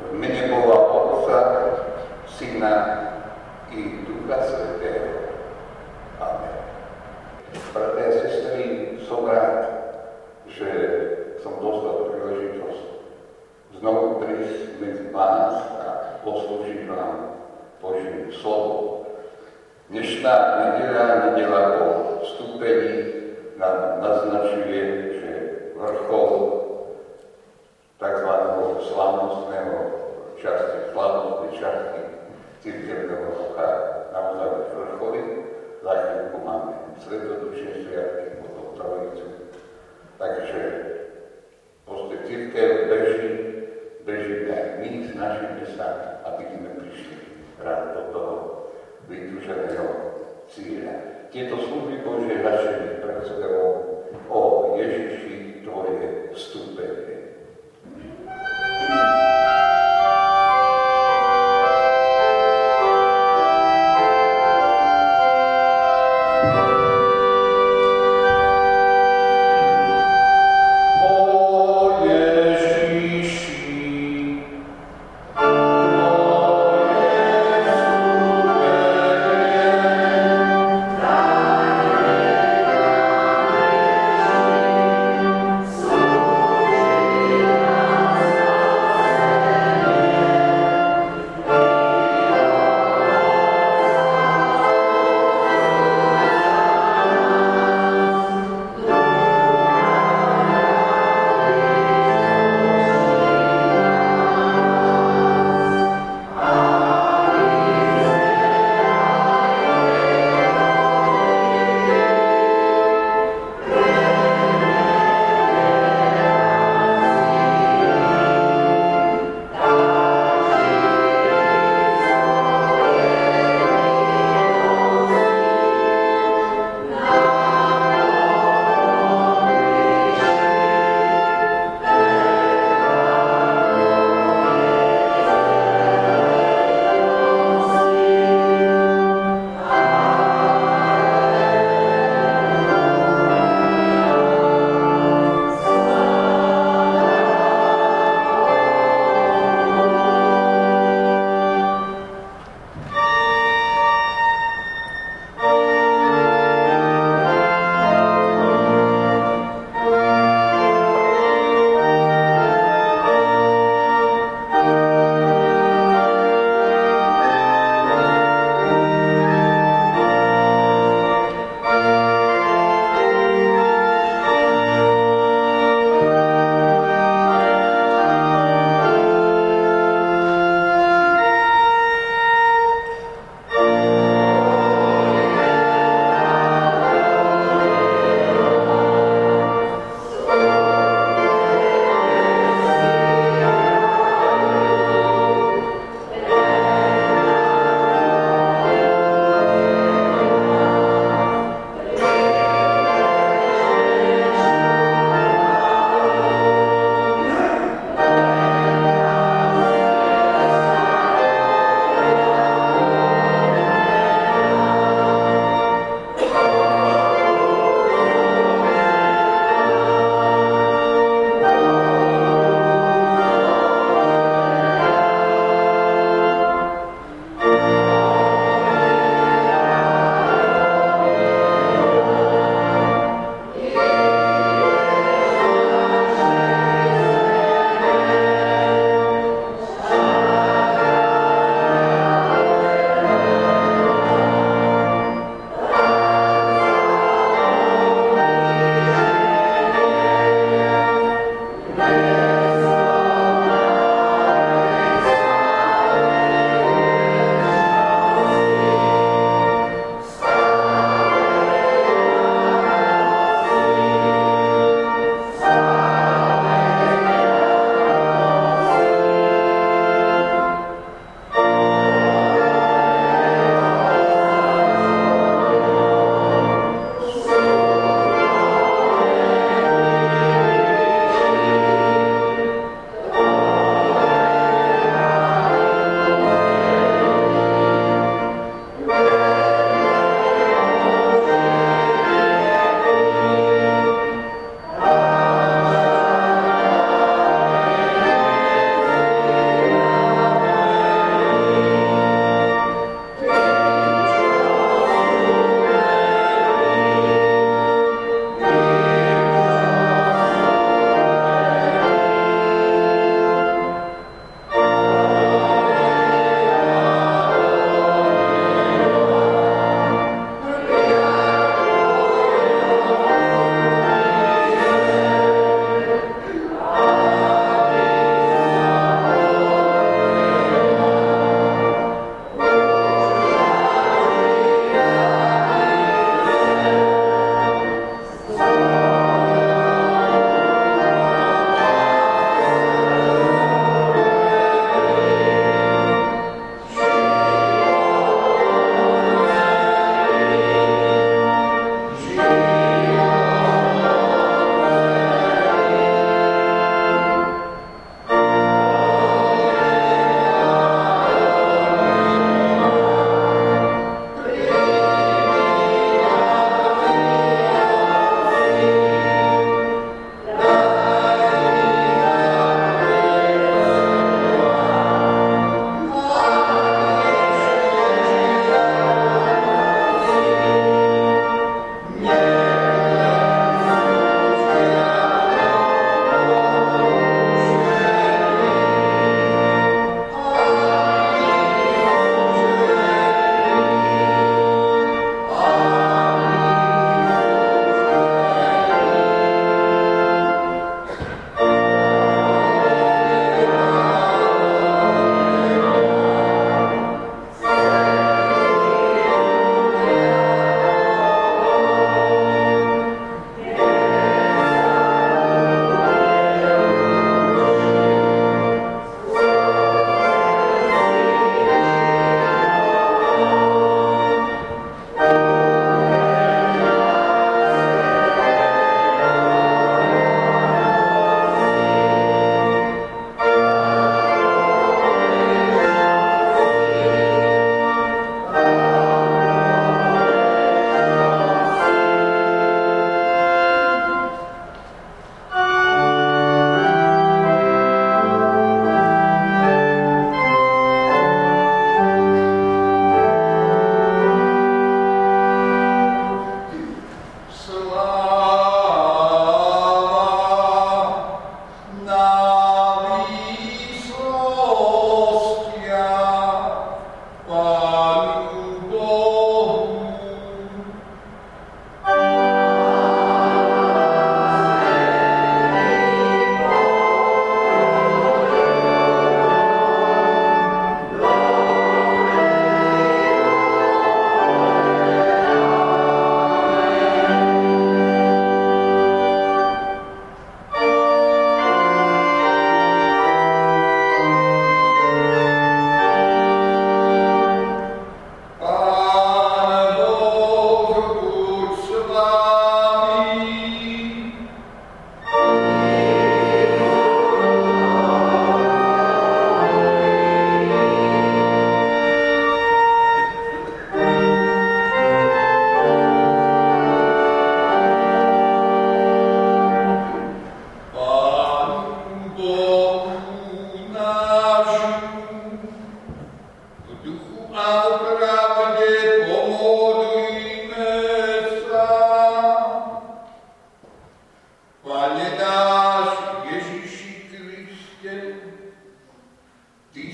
v mene Boha Otca, Syna i Ducha Svätého. Amen. Bratia a sestry, som rád, že som dostal príležitosť znovu prísť medzi vás a poslúžiť vám Božím slovom. Dnešná nedeľa po vstúpení nám naznačuje, že vrchol tzv. Slávnostnej časti cirkevného roka naozaj vrcholí. Za chvíľku máme Svetodušné sviatky, potom Trojicu. Takže proste cirkev bežíme aj my, snažíme sa, aby sme prišli rád do toho vytúženého cieľa. Tieto služby Božie začneme pred sebou o Ježiši tvoje vstúpenie. Amen.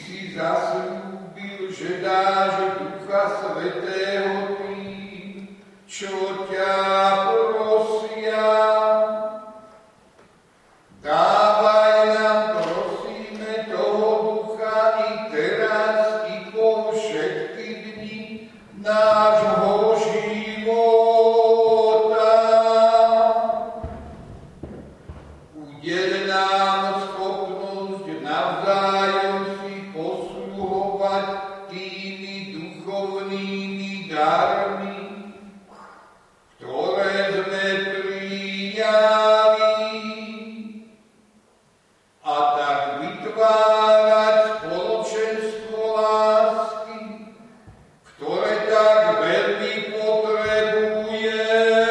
si zasľúbil, že dáš Ducha Svätého tým, čo ťa prosia. Dávaj nám, prosíme, toho Ducha i teraz, i po všetky dni nášho života. Udel nám schopnosť navzájom si posluhovať tými duchovnými darmi, ktoré sme prijali, a tak vytvárať spoločenstvo lásky, ktoré tak veľmi potrebujeme.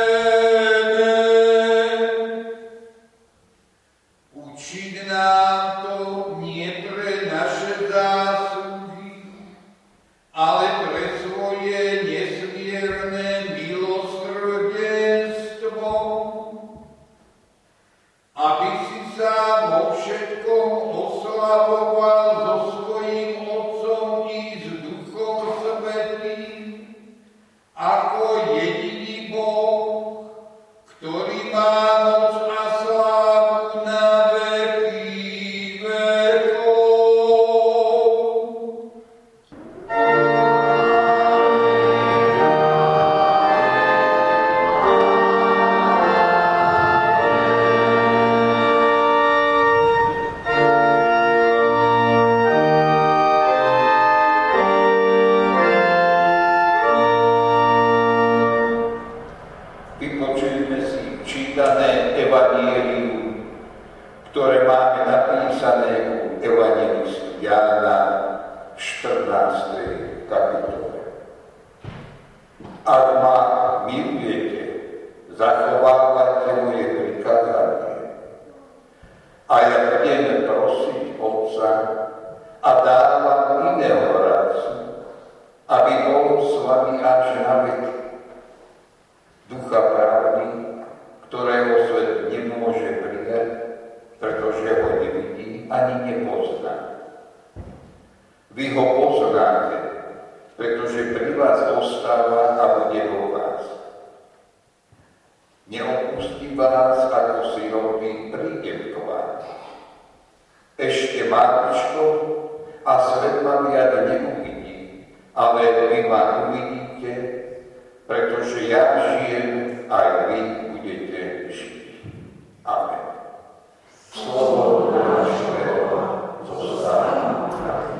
Učiť nám to nie pre naše zásluhy, ale pre svoje nesmierne milosrdenstvo, aby si sa vo všetkom oslavoval so svojím Otcom i s Duchom Svätým, ako jediný Boh, ktorý má moc a slávu na veky vekov. Vypočujme si čítané evanjelium, ktoré máme napísané u evanjelistu Jána v 14. kapitole. Ak ma milujete, zachovávajte moje prikázanie. A ja budem prosiť Otca a dávam iného radcu, aby bol s vami až na veky. Ducha pravdy, ktorého svet nemôže prijať, pretože ho nevidí ani nepozná. Vy ho poznáte, pretože pri vás ostáva a bude vo vás. Neopustí vás, ako si robí, prídem k vám. Ešte maličko a svet ma viac neuvidí, ale vy ma uvidíte, pretože ja žijem, aj vy budete žiť. Amen. Slovo nášho zostáva v nami.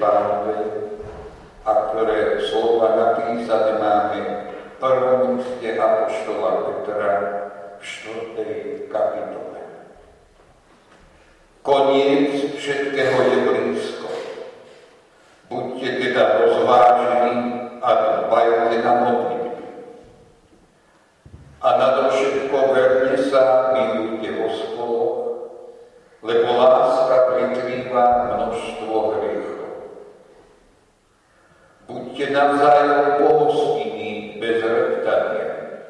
Pánovej a ktoré slova napísané máme v prvom liste apoštola Petra v 4. kapitole. Koniec všetkého je blízko. Buďte teda rozvážni a dbajte na modlitby. A nadovšetko verne sa milujte vo spoloch, lebo láska prikrýva množstvo hriechov. Buďte navzájom pohostinní bez reptania.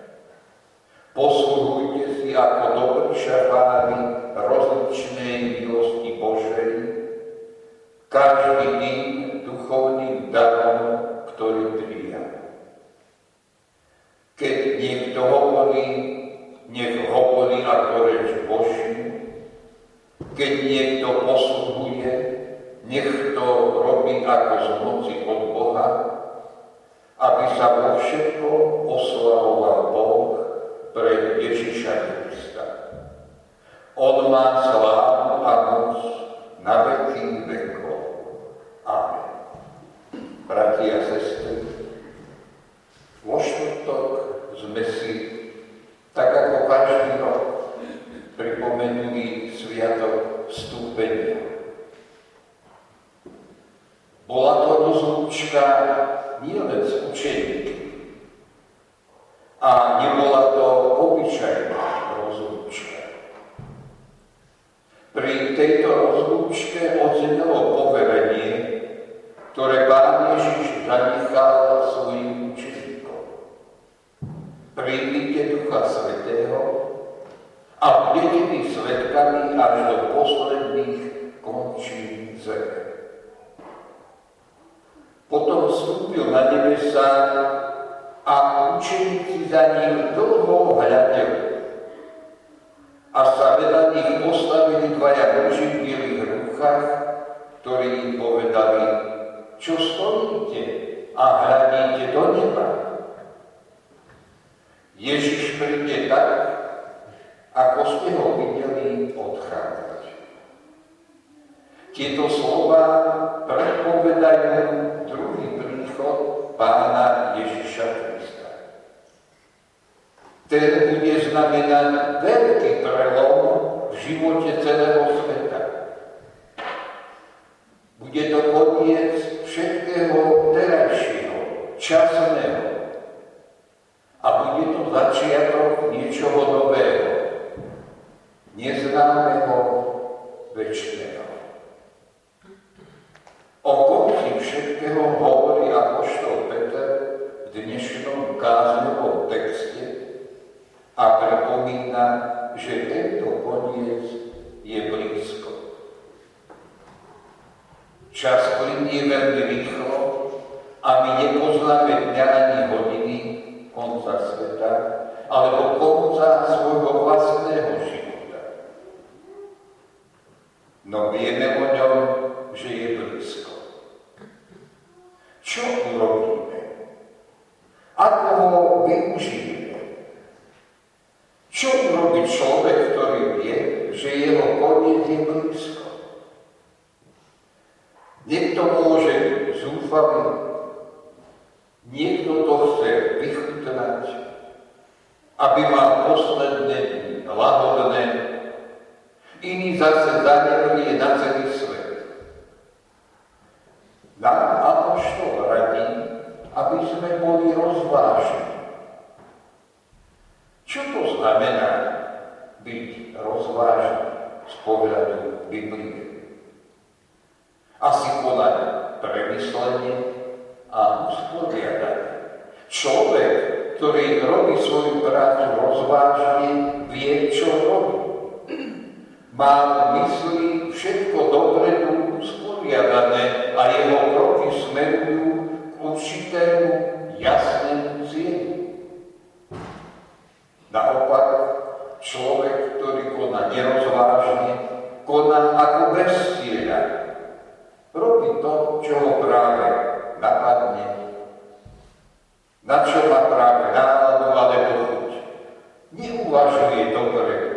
Posluhujte si ako dobrí šafári rozličnej milosti Božej, každý tým duchovným darom, ktorý prijal. Keď niekto hovorí, nech hovorí ako reč Božiu. Keď niekto posluhuje, nech to robí ako z moci od Boha, aby sa vo všetkom oslavoval Boh pre Ježiša Krista. On má slávu a moc na veky vekov. Amen. Bratia a sestry, vo štvrtok sme si, tak ako každý rok, pripomenuli sviatok vstúpenia. Bola to rozlúčka nielen s učeníkmi a nebola to obyčajná rozlúčka. Pri tejto rozlúčke odznelo poverenie, ktoré Pán Ježiš zanechal svojim učeníkom. Príjmite Ducha Svätého a budete mi svedkami až do posledných končín zeme. Potom vstúpil na nebesá a učeníci za ním dlho hľadeli. A sa vedľa nich postavili dvaja muži v bielých rúchach, ktorí im povedali: čo stojíte a hľadíte do neba? Ježiš príde tak, ako ste ho videli odchádzať. Tieto slova predpovedajú druhý príchod Pána Ježiša Krista. Ten bude znamenať veľký prelom v živote celého sveta. Bude to koniec všetkého terajšieho, časného. A bude to začiatok niečoho nového, neznámeho, večného. O konci všetkého hovorí apoštol Peter v dnešnom kázňovom texte a pripomína, že tento koniec je blízko. Čas plynie veľmi rýchlo a my nepoznáme dňa ani hodiny konca sveta, alebo konca svojho vlastného života. No vieme o ňom, že je blízko. Čo urobíme? Ako ho využijeme? Čo urobí človek, ktorý vie, že jeho koniec je blízko? Niekto môže byť zúfalý, niekto to chce vychutnať, aby mal posledné dni lahodné, iný zase zanevrie na celý svet. Nám apoštol radí, aby sme boli rozvážni. Čo to znamená byť rozvážny z pohľadu Biblie? Asi konať premyslenie a usporiadanie. Človek, ktorý robí svoju prácu rozvážne, vie, čo robí. Má v mysli všetko dopredu usporiadané a jeho kroky smerujú k určitému jasnému cieľu. Naopak, človek, ktorý koná nerozvážne, koná ako bez cieľa. Robí to, čo ho práve napadne, na čo má práve náladu alebo chuť. Neuvažuje dopredu.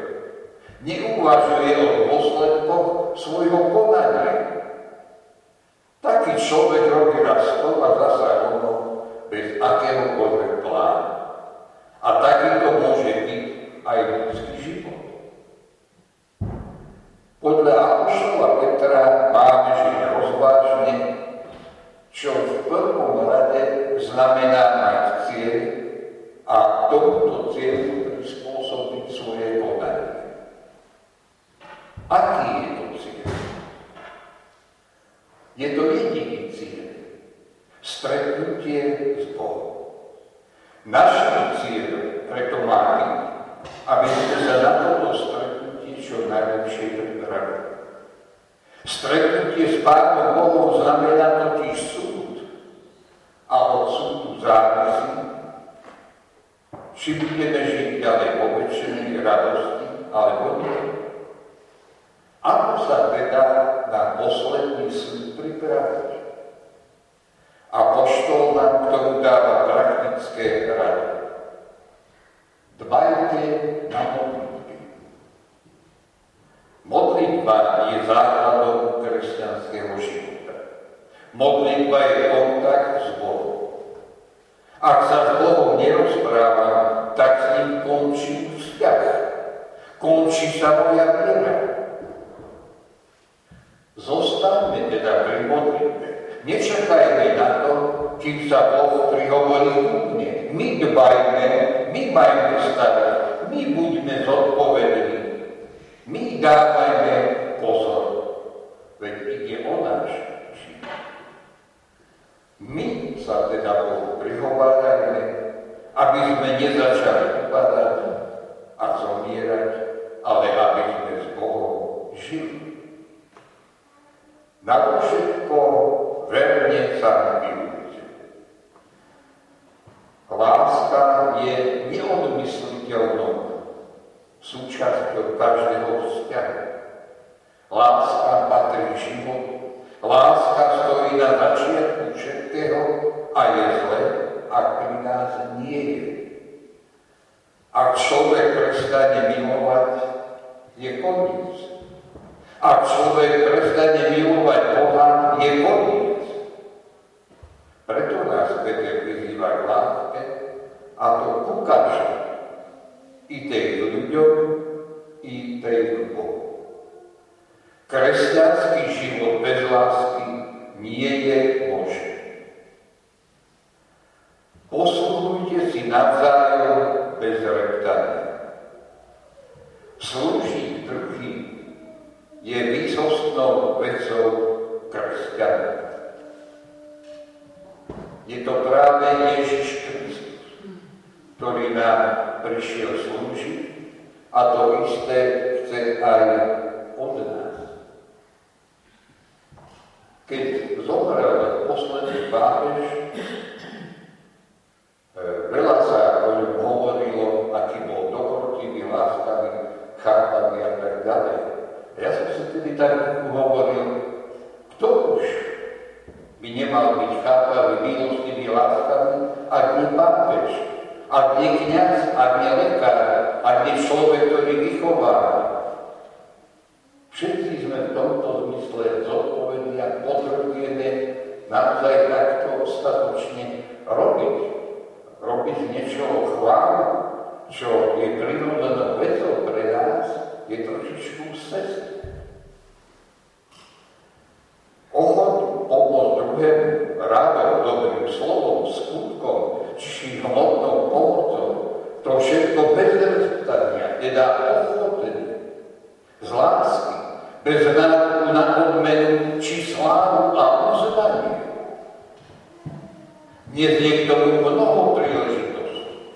Neuvažuje o dôsledkoch svojho konania. Také taký človek robí raz to a zasa ono bez akéhokoľvek plánu. A takýto môže byť aj ľudský život. Podľa apoštola Petra máme žiť rozvážne, čo v prvom rade znamená mať cieľ a tomuto cieľu prispôsobiť svoje konanie. Aký je to cieľ? Je to jediný cieľ. Stretnutie s Bohom. Našim cieľom preto má byť, aby sme sa na toto stretnutie čo najlepšie pripravili. Stretnutie s Pánom Bohom znamená totiž súd. A od súdu závisí, či budeme žiť ďalej vo večnej radosti, alebo nie. Ako sa teda na posledný súd pripraviť? Apoštol nám k tomu dáva praktické rady. Dbajte na modlitby. Modlitba je základom kresťanského života. Modlitba je kontakt s Bohom. Ak sa s Bohom nerozprávam, tak s ním končí vzťah. Končí sa moja viera. Zostaňme teda pri modlitbe. Nečakajme na to, kým sa Boh prihovorí ku mne. My dbajme, my majme starať, my buďme zodpovední. My dávajme pozor, veď ide o náš život. My sa teda Bohu prihovárajme, aby sme nezačali upadať a zomierať, ale aby sme s Bohom žili. Na všetko verne sa milujte. Láska je neodmysliteľnou súčasťou každého vzťahu. Láska patrí životu. Láska stojí na začiatku všetkého a je zle, ak pri nás nie je. Ak človek prestane milovať, je koniec. Ak človek prestane milovať Boha, je koniec. Preto nás Peter vyzýva k láske, a to ku každému. I tej k ľuďom, i tej k Bohu. Kresťanský život bez lásky nie je možný. Posluhujte si navzájom bez reptania. Slúžiť druhým je výsostnou vecou kresťana. Je to práve Ježiš Kristus, ktorý nám prišiel slúžiť, a to isté chce aj od nás. Keď zomrel posledný pápež, veľa sa o ňom hovorilo, aký bol dobrotivý, láskavý, chápavý a tak ďalej. Ja som si tedy tak hovoril, kto už by nemal byť chápavý, milostivý, láskavý, ak nie pápež, ak nie kňaz, ak nie lekár, ak nie človek, ktorý vychováva. Všetci sme v tomto zmysle zodpovední a potrebujeme naozaj takto ostatočne robiť. Robiť z niečoho chválu, čo je prirodzenou vecou pre nás, je trošičku cesty. Ochotu pomôcť druhému radou, dobrým slovom, skutkom, či hmotnou pomocou, to všetko bez rezultania, teda ochotene, z lásky, bez nároku na odmenu, či slávu a uznanie. Dnes je k tomu mnoho príležitostí.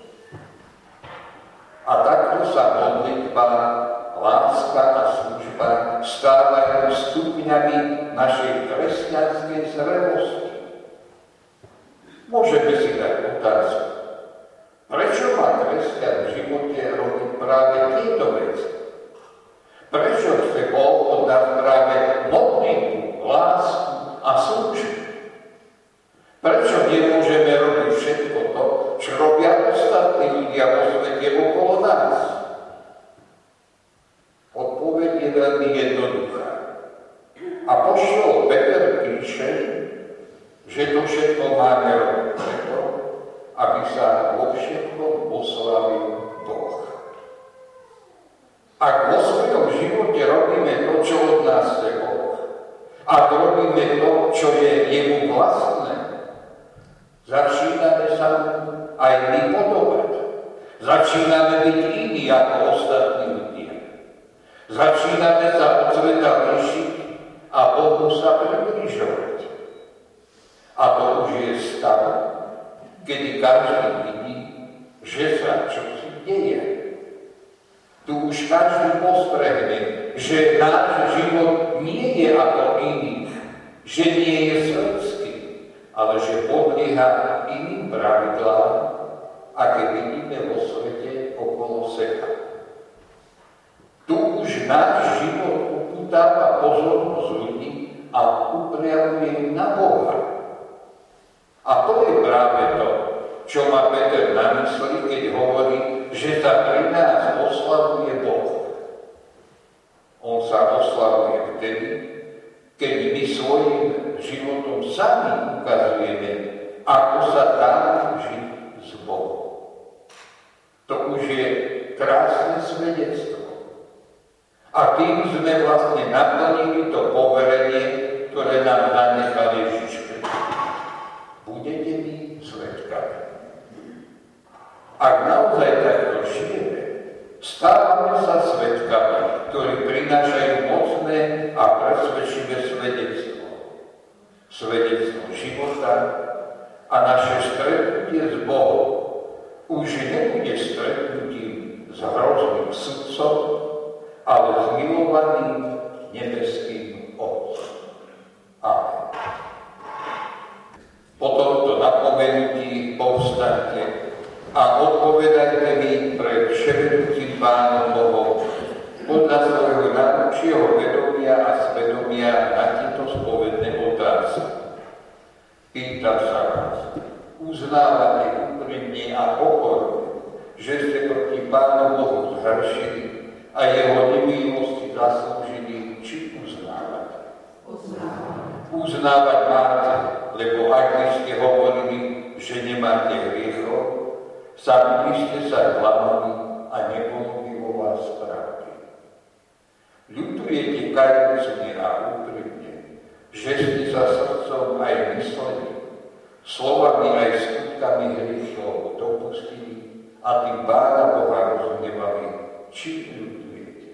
A takto sa modlitba, láska a služba stávajú stupňami našej kresťanskej zrelosti. Môžeme si dať otázku, prečo má kresťan v živote robiť práve tieto veci? Prečo chce Boh od nás práve modlitbu, lásku a službu? Prečo nemôžeme robiť všetko to, čo robia ostatní ľudia vo svete okolo nás? Odpoveď je veľmi jednoduchá. Apoštol Peter píše, to všetko máme robiť preto, aby sa vo všetkom oslavil Boh. Ak vo svojom živote robíme to, čo od nás chce Boh, ak robíme to, čo je jemu vlastné, začíname sa aj my podobať. Začíname byť iní ako ostatní ľudia. Začíname sa od sveta líšiť a Bohu sa približovať. A to už je stav, kedy každý vidí, že sa čosi deje. Tu už každý postrehne, že náš život nie je ako iných, že nie je svetský, ale že podlieha iným pravidlám, aké vidíme vo svete okolo seba. Tu už náš život upútava pozornosť ľudí a upriamuje na Boha. A to je práve to, čo má Peter na mysli, keď hovorí, že sa pri nás oslavuje Boh. On sa oslavuje vtedy, keď my svojim životom sami ukazujeme, ako sa dá žiť s Bohom. To už je krásne svedectvo. A tým sme vlastne naplnili to poverenie, ktoré nám zanechal Ježiš. Budete mi svedkami. Ak naozaj takto žijeme, stávame sa svedkami, ktorí prinášajú mocné a presvedčivé svedectvo. Svedectvo života a naše stretnutie s Bohom už nebude stretnutím s hrozným sudcom, ale s milovaným nebeským Otcom. Amen. Po tomto napomenutí povstaňte a odpovedajte mi pred vševedúcim Pánom Bohom podľa svojho najlepšieho vedomia a svedomia na tieto spovedné otázky. Pýtam sa vás, uznávate úprimne a pokorne, že ste proti Pánu Bohu zhrešili a jeho nemilosti zaslúžili, či uznávate? Uznávať máte, lebo ak by ste hovorili, že nemáte hriechov, sami by ste sa klamali a nebolo by vo vás pravdy. Ľutujete kajúcne a úprimne, že ste sa srdcom aj mysleli, slovami aj skutkami hriechov dopustili a tým Pána Boha rozhnevali, či ľutujete.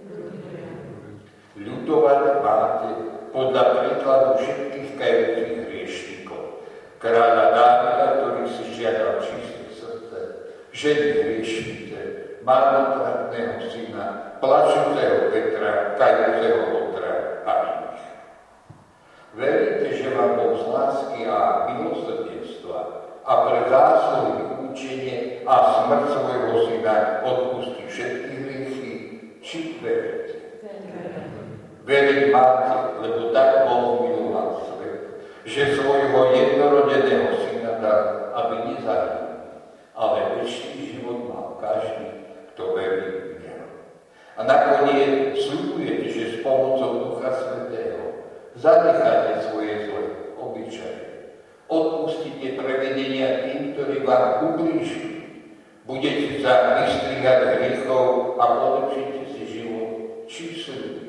Ľutovať máte podľa príkladu všetkých kajúcich hriešnikov. Kráľa Dávida, ktorý si žiadal čisté srdce, ženy hriešnice, marnotratného syna, plačúceho Petra, kajúceho Lotra a iných. Veríte, že vám Boh z lásky a milosrdenstva a pre zásluhy učenie a smrť svojho syna odpustí všetky hriechy, či veríte? Veriť máte, lebo tak Boh miloval svet, že svojho jednorodeného syna dal, aby nezahynul, ale večný život mal každý, kto verí v Neho. A nakoniec sľubujete, že s pomocou Ducha Svätého zanecháte svoje zlé obyčaje, odpustíte prevedenia tým, ktorí vám ublížili, budete sa vystrihať hriechov a polepšíte si život, či sľubujete.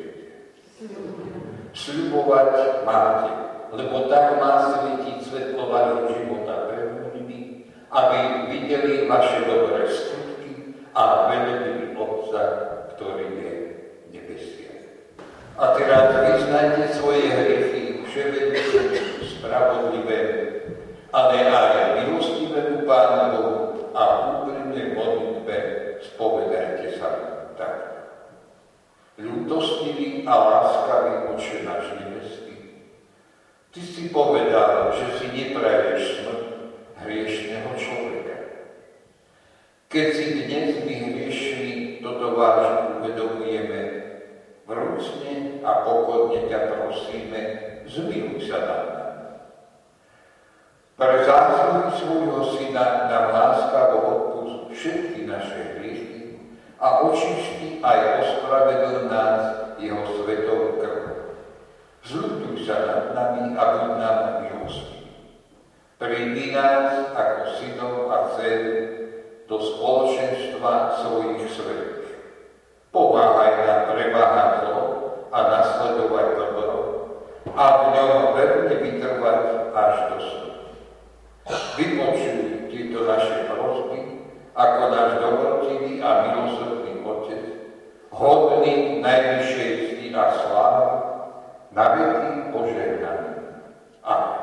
Sľubovať máte, lebo tak má svietiť svetlo vášho života pred ľuďmi, aby videli vaše dobré skutky a velebili Otca, ktorý je v nebesiach. A teraz vyznajte svoje hriechy vševedúcemu, spravodlivému, ale aj milostivému Pánu Bohu a úprimnej modlitbe spovedajte sa tak. Ľútostivý a láskavý Otče náš nebeský, Ty si povedal, že si nepraješ smrť hriešného človeka. Keď si dnes my hriešni toto vážne uvedomujeme, vrúcne a pokorne ťa prosíme, zmiluj sa nad nami. Pre zásluhy svojho syna nám láskavo odpusť všetky naše hriechy a očišti aj ospravedlň nás jeho svetou krvou. Zľutuj sa nad nami a buď nám milostivý. Príjmi nás ako synov a dcery do spoločenstva svojich svätých. Pomáhaj nám premáhať zlo a nasledovať dobro a v ňom verne vytrvať až do smrti. Vypočuj tieto naše prosby ako náš dobrotivý a milosrdný Otec, hodný najvyššej cti a slávy, na veky požehnaný. Amen.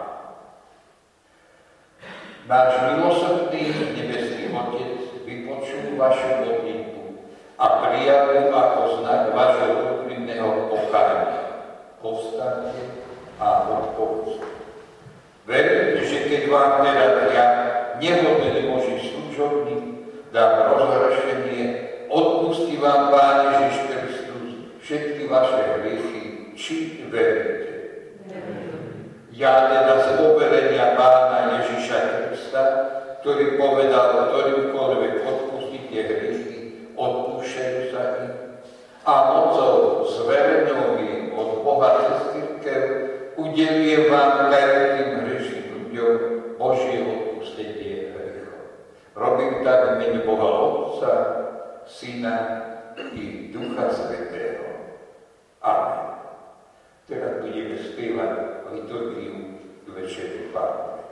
Náš milosrdný nebeský Otec vypočul vašu modlitbu a prijavil ako znak vašho úprimného pokánia. Povstaňte a odpovedzte. Verím, že keď vám teraz ja, nehodný Boží služobník, dám rozhrešenie, odpustí vám Pán Ježiš Kristus všetky vaše hriechy, či veríte. Ja teda z poverenia Pána Ježiša Krista, ktorý povedal, ktorýmkoľvek odpustíte hriechy, odpúšťajú sa im, a mocou zverenou im od Boha cez cirkev udelujem vám kajúcim hriešnym ľuďom Božie odpustenie hriechov. Robím tak v mene Boha Otca, Syna i Ducha Svätého. Amen. Teraz budeme spievať liturgiu k Večeri Pánovi.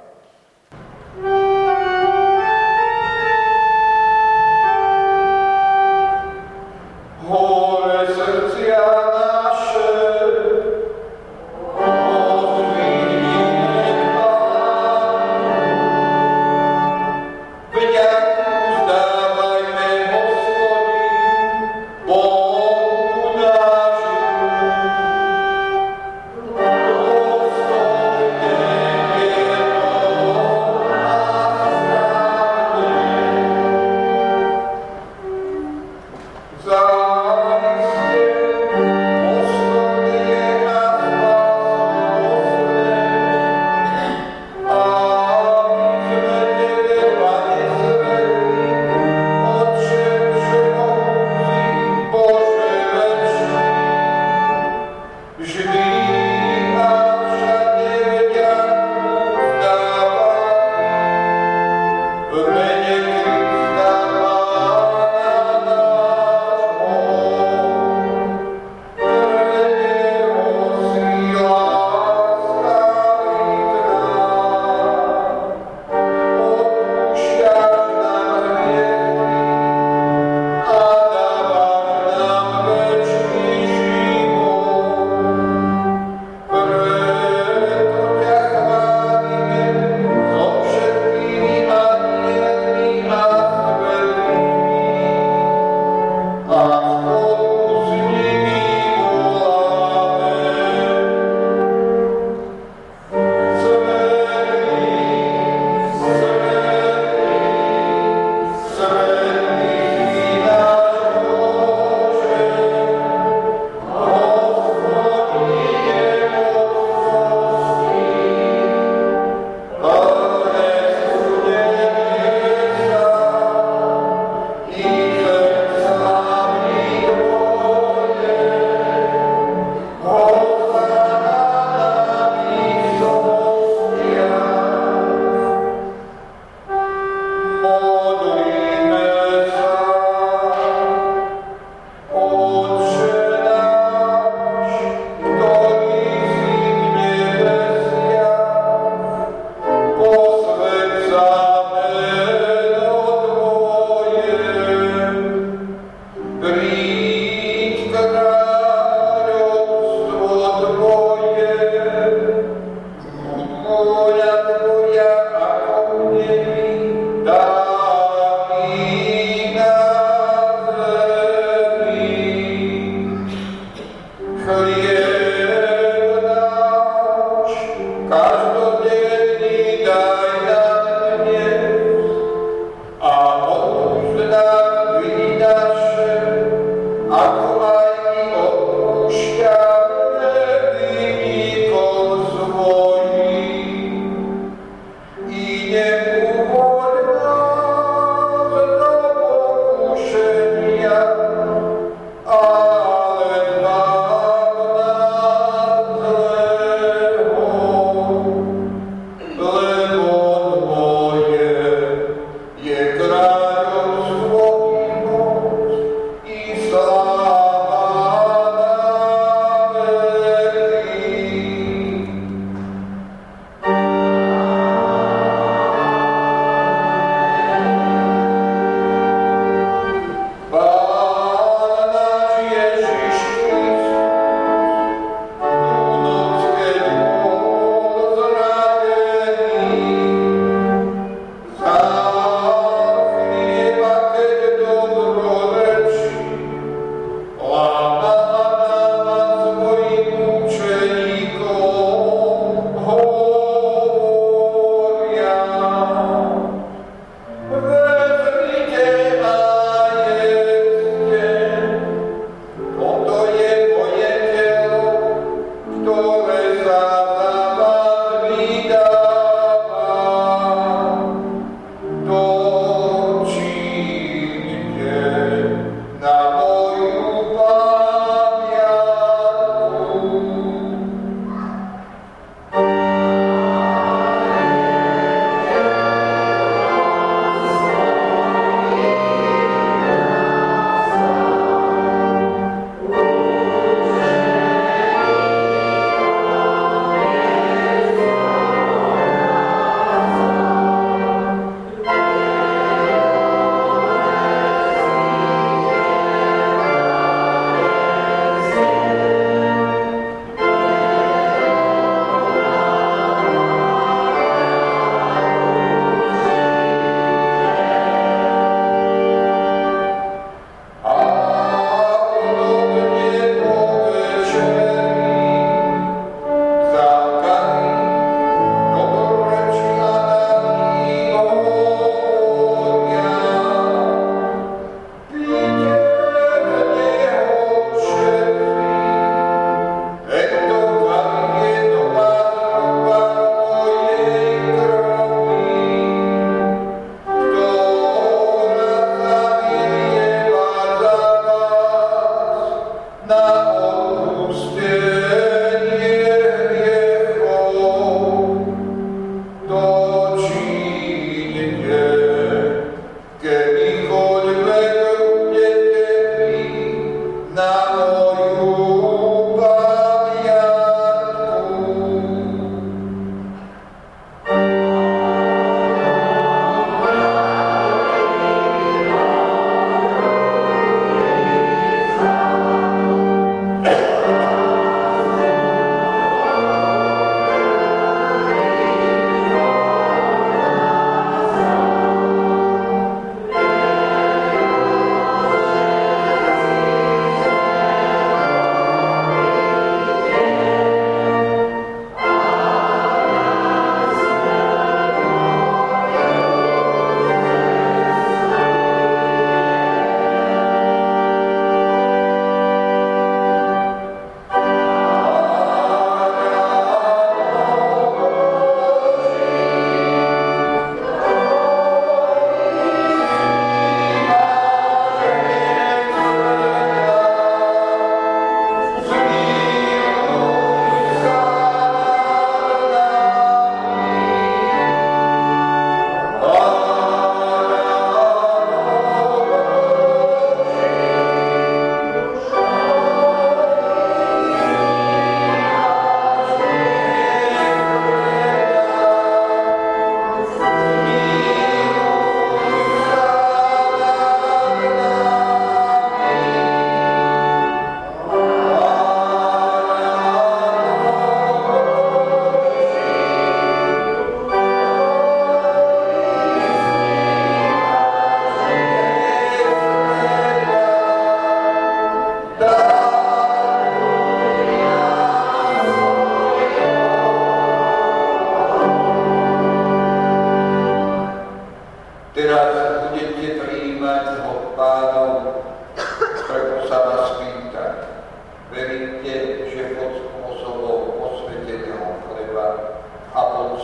Hore srdcia naše, Lebo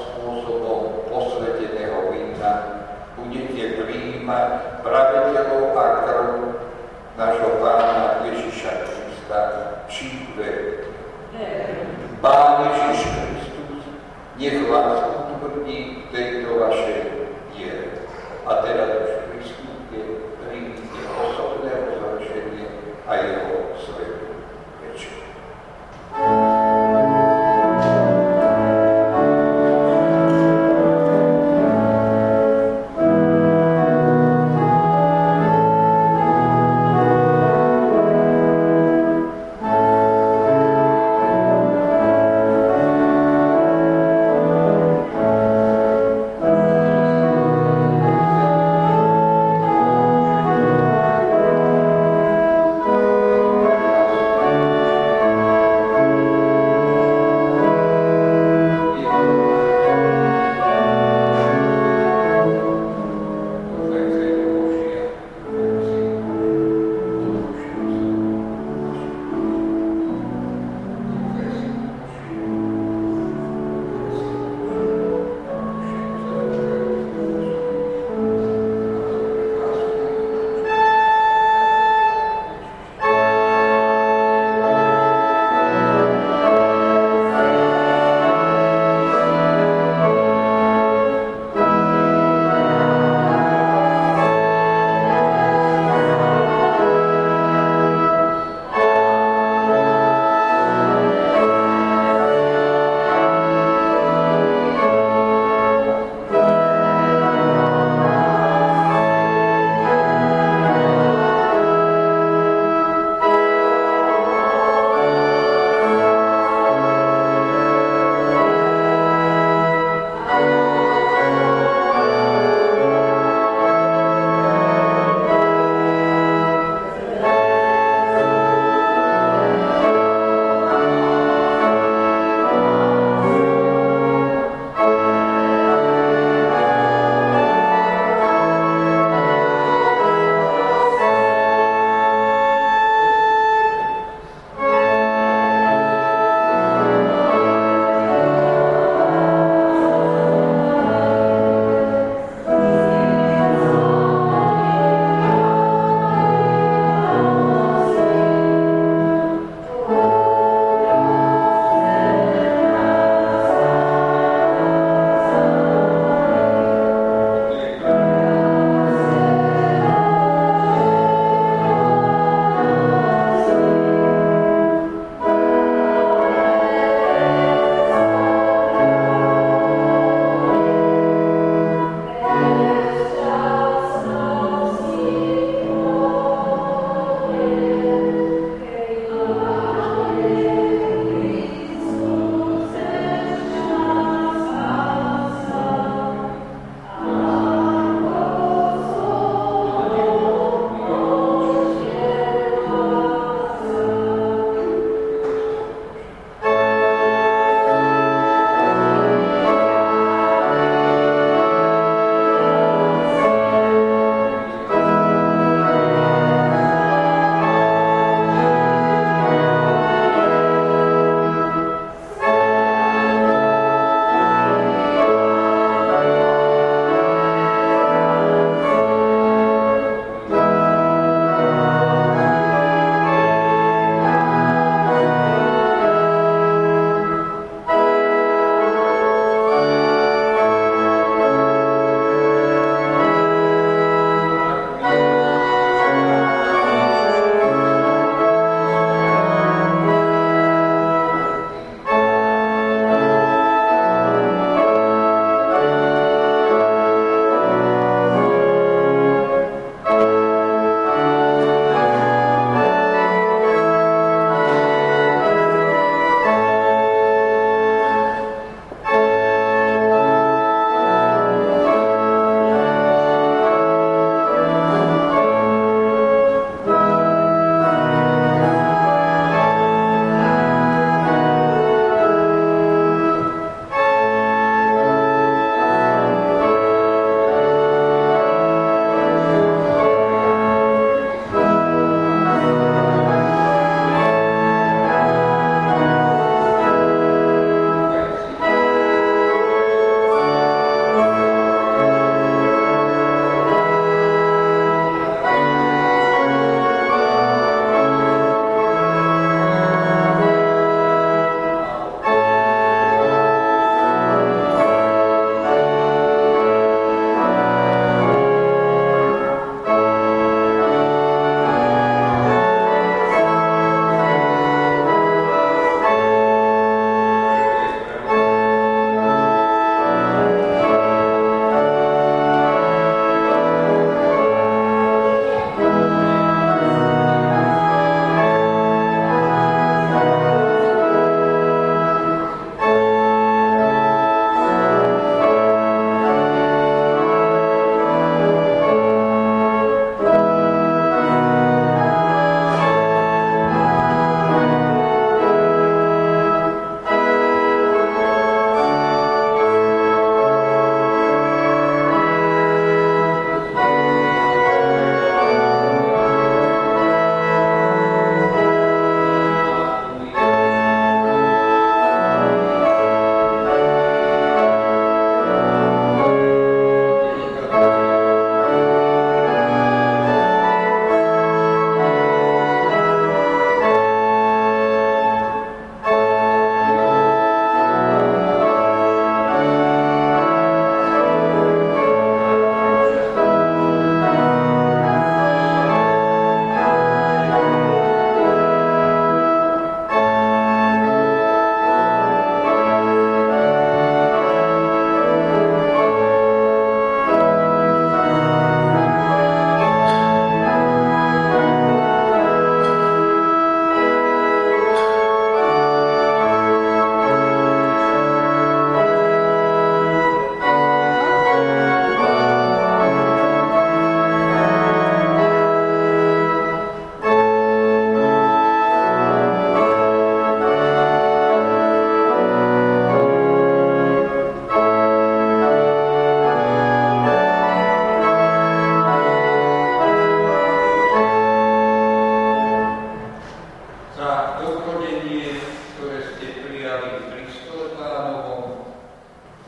spôsobom posveteného vína budete prijímať pravé telo a krv nášho Pána Ježiša Krista, či veríte. Pán Ježiš Kristus, nech vás utvrdí v tejto vašej viere. A teraz už pristúpte, príjmite osobné rozhrešenie a jeho svätú večeru.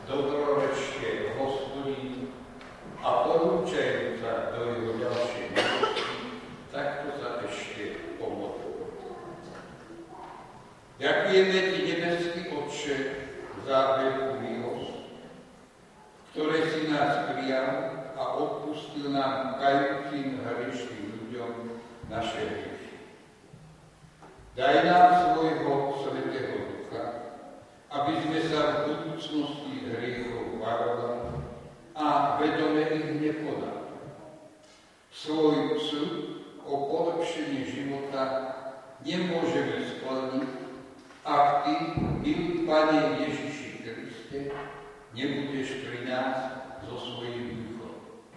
dobrorečte Hospodinu a porúčajú sa do jeho ďalšej milosti, takto sa ešte pomodlíme. Ďakujeme ti, nebeský Otče, za veľkú milosť, ktoré si nás prijal a odpustil nám kajúcim hriešným ľuďom naše hriechy. Daj nám svojho Svätého Ducha, aby sme sa v budúcnosti hriechov varovali a vedome ich nepodali. Svoj súd o polepšení života nemôžeme splniť, ak ty, milý Pane Ježiši Kriste, nebudeš pri nás so svojím duchom.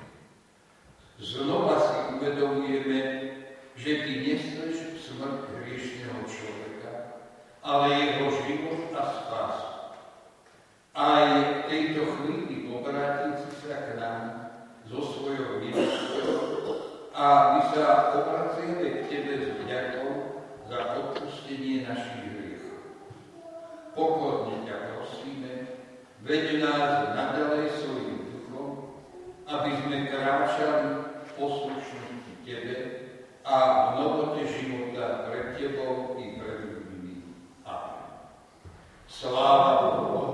Znova si uvedomujeme, že ty neseš smrť hriešného človeka, ale jeho život a spásu. Aj v tejto chvíli obrátim si sa k nám so svojou milosťou a my sa obraciame k tebe s vďakou za odpustenie našich hriechov. Pokorne ťa prosíme, veď nás naďalej svojím duchom, aby sme kráčali v poslušnosti tebe a v novote života pred tebou i pred ľuďmi. Amen. Sláva Bohu,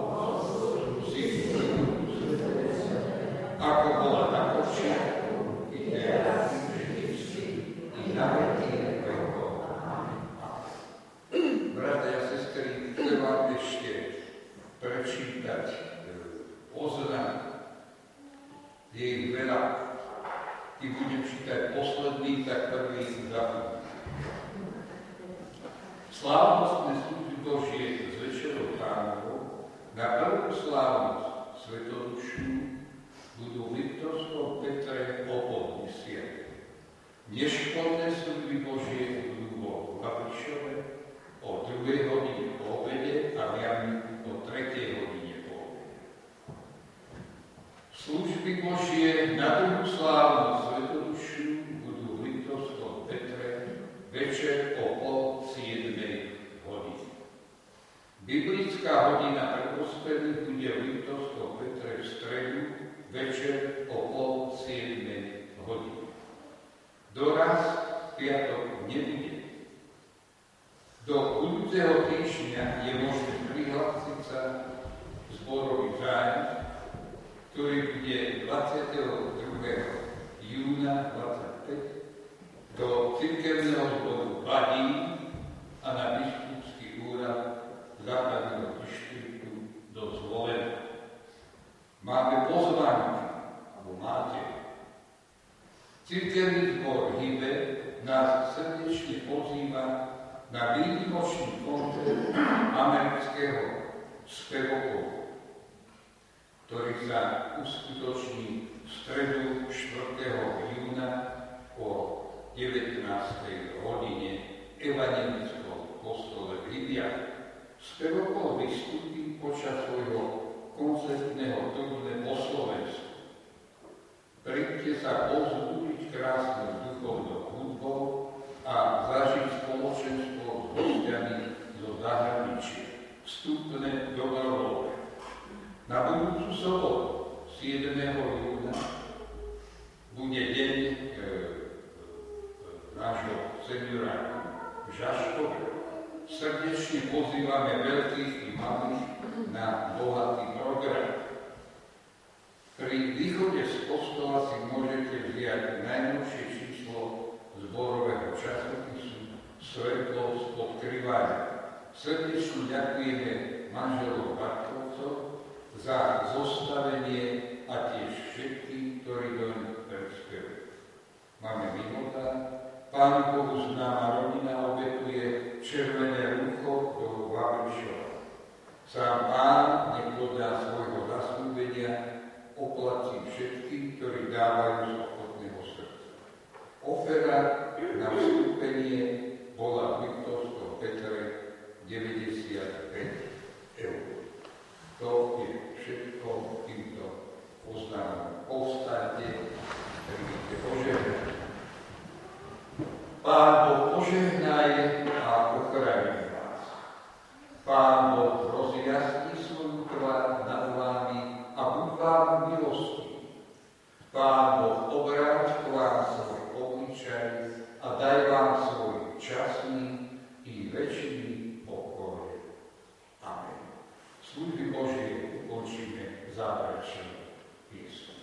ako bola na počiatku, i teraz, i na veky vekov. Bratia a sestry, chcem vám ešte prečítať oznam. Je ich veľa. Keď budem čítať posledný, tak prvý zabudnem. Slávnostné služby Božie z Večerou Pánovou na prvú slávnosť svetodušnú budú v Liptovskom Petre o 10:00. Neškodné služby Božie budú vo Vapišove o 2 hodine po obede a v Jamniku o 3 hodine po obede. Služby Božie na druhú slávnosť svetodušnú budú v Liptovskom Petre večer o 6:30 hodiny. Biblická hodina predposledných bude v Liptovskom Petre v stredu večer o 6:30 hodiny. Doraz piatok nebude. Do budúceho týždňa je možné prihlásiť sa zborový zájazd, ktorý bude 22. júna 25 do cirkevného zboru Badín a na biskupský úrad západného dištriktu do Zvolena. Máme pozvánky, alebo máte. Cirkevný zbor Hybe nás srdečne pozýva na výnimočný koncert amerického spevokoru, ktorý sa uskutoční v stredu 4. júna o 19. hodine v evanjelickom kostole v Hybiach. Spevokol vystúpi počas svojho koncertného turné po Slovensku. Príďte sa povzbudiť krásnou duchovnou hudbou a zažiť spoločenstvo s hostiami zo zahraničia. Vstupné dobrovoľné. Na budúcu sobotu 7. júna bude deň nášho seniorátu v Žaškove. Srdečne pozývame veľkých i malých na bohatý program. Pri východe z kostola si môžete vziať najnovšie číslo zborového časopisu Svetlo spod Kriváňa. Srdečne ďakujeme manželom Bartkovcov za zostavenie a tiež všetkým, ktorí doň prispievajú. Máme minúta. Pánu Bohu známa rodina obetuje červené rúcho do Vapišova. Sám Pán nech podľa svojho zasľúbenia oplatí všetkým, ktorí dávajú z ochotného srdca. Ofera na vstúpenie bola v Liptovskom Petre 95 eur. To je všetko týmto oznámom. Povstaňte, príjmite požehnanie. Pán Boh požehnaj a ochraňuje vás. Pán Boh rozjasní svoju tvár nad vami Pán Boh obráť k vám svoj obličaj a daj vám svoj časný i večný pokoj. Amen. Služby Božie ukončíme záverečnou piesňou.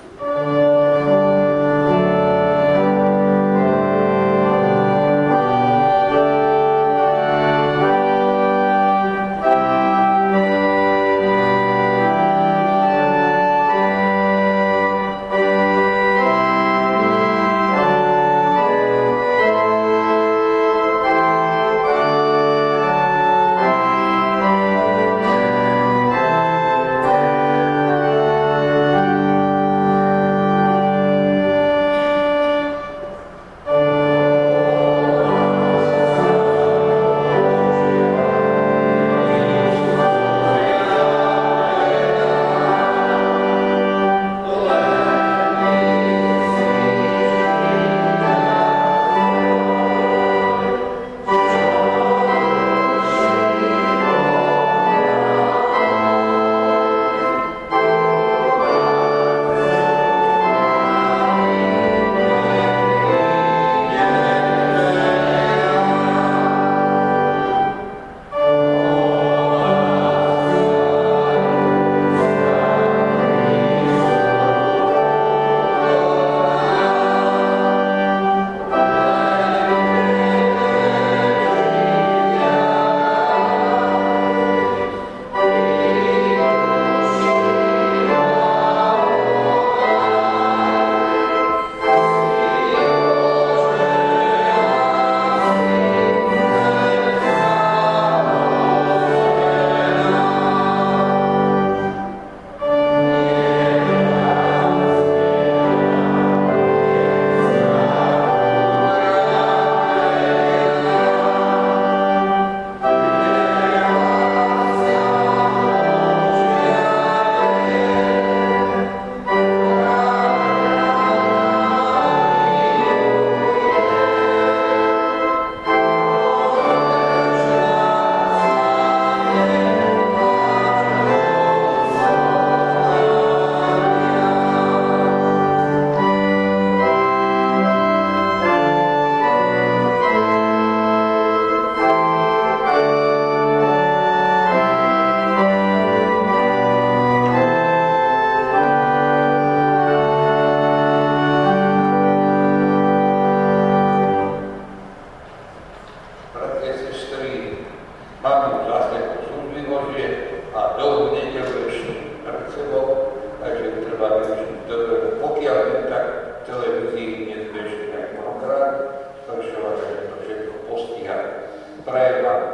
Prajem vám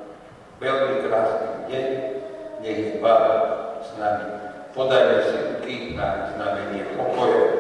veľmi krásny deň, nech je Pán s nami. Podajme si ruky na znamenie pokoja.